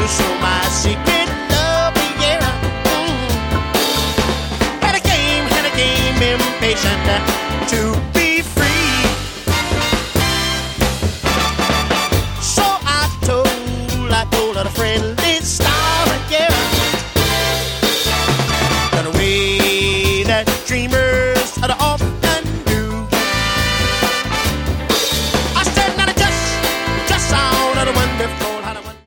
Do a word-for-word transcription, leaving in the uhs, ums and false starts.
to show my secret love, yeah. Mm. Had a game, had a game, impatient to be free. So I told, I told her a friendly star, yeah. The way that dreamers are off